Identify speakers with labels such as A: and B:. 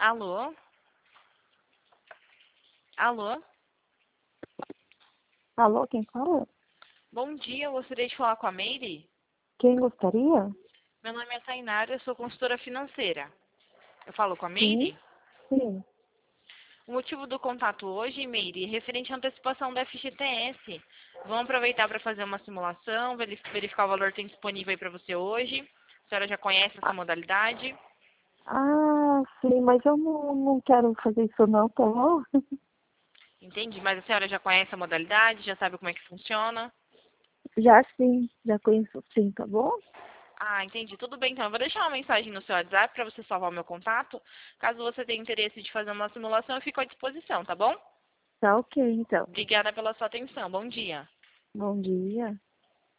A: Alô? Alô?
B: Alô, quem fala?
A: Bom dia, eu gostaria de falar com a Meire.
B: Quem gostaria?
A: Meu nome é Tainara, eu sou consultora financeira. Eu falo com a
B: Sim,
A: Meire?
B: sim.
A: O motivo do contato hoje, Meire, é referente à antecipação da FGTS. Vamos aproveitar para fazer uma simulação, verificar o valor que tem disponível aí para você hoje. A senhora já conhece essa modalidade?
B: Sim, mas eu não quero fazer isso não, tá bom?
A: Entendi, mas a senhora já conhece a modalidade, já sabe como é que funciona?
B: Já sim, já conheço sim, tá bom?
A: Ah, entendi. Tudo bem, então. Eu vou deixar uma mensagem no seu WhatsApp para você salvar o meu contato. Caso você tenha interesse de fazer uma simulação, eu fico à disposição, tá bom?
B: Tá ok, então.
A: Obrigada pela sua atenção. Bom dia.
B: Bom dia.